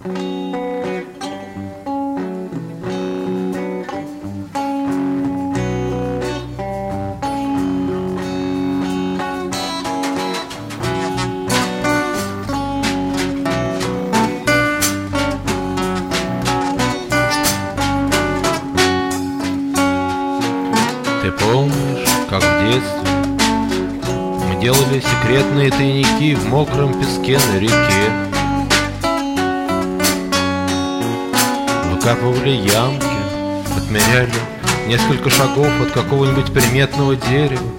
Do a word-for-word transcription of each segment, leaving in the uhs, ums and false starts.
Ты помнишь, как в детстве мы делали секретные тайники в мокром песке на реке? Выкапывали ямки, отмеряли несколько шагов от какого-нибудь приметного дерева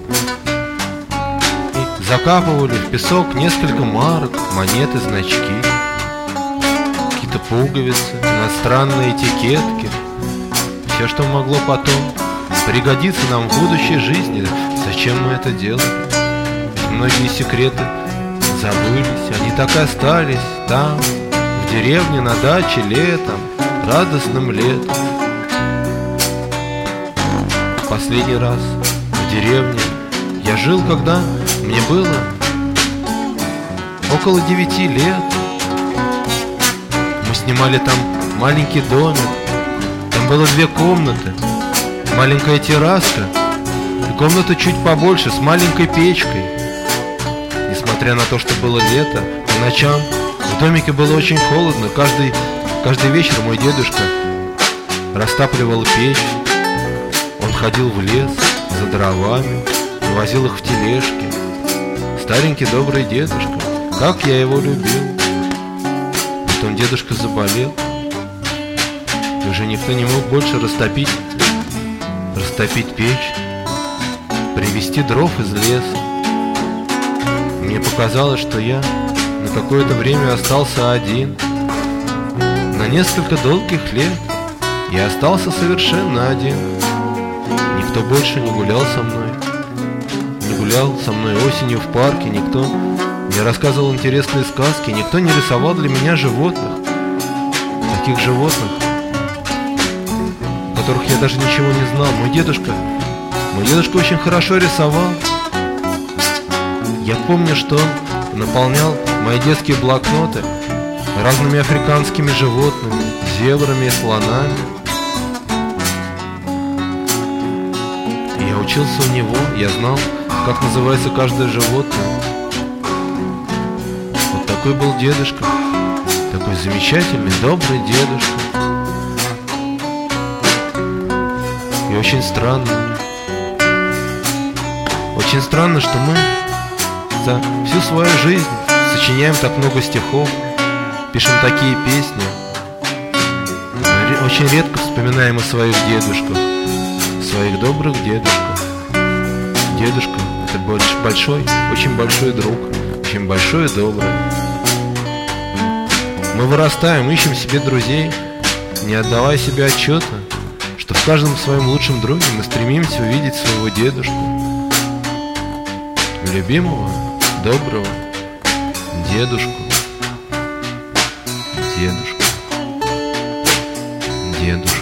и закапывали в песок несколько марок, монеты, значки, какие-то пуговицы, иностранные этикетки, все, что могло потом пригодится нам в будущей жизни. Зачем мы это делали? Многие секреты забылись, они так и остались там, в деревне, на даче, летом, радостным летом. Последний раз в деревне я жил, когда мне было около девяти лет. Мы снимали там маленький домик, там было две комнаты, маленькая терраска и комната чуть побольше с маленькой печкой. Несмотря на то, что было лето, по ночам в домике было очень холодно. Каждый, каждый вечер мой дедушка растапливал печь. Он ходил в лес за дровами и возил их в тележке. Старенький добрый дедушка, как я его любил. Потом дедушка заболел, и уже никто не мог больше растопить Растопить печь, привезти дров из леса. Мне показалось, что я на какое-то время остался один. На несколько долгих лет я остался совершенно один. Никто больше не гулял со мной, не гулял со мной осенью в парке, никто не рассказывал интересные сказки, никто не рисовал для меня животных, таких животных, о которых я даже ничего не знал. Мой дедушка, мой дедушка очень хорошо рисовал. Я помню, что он наполнял мои детские блокноты разными африканскими животными, зебрами и слонами. И я учился у него, я знал, как называется каждое животное. Вот такой был дедушка, такой замечательный, добрый дедушка. И очень странно, очень странно, что мы за всю свою жизнь сочиняем так много стихов, пишем такие песни, очень редко вспоминаем о своих дедушках, своих добрых дедушках. Дедушка — это большой, очень большой друг, очень большой и добрый. Мы вырастаем, ищем себе друзей, не отдавая себе отчета, что в каждом своем лучшем друге мы стремимся увидеть своего дедушку, любимого, доброго дедушку, дедушку, дедушку.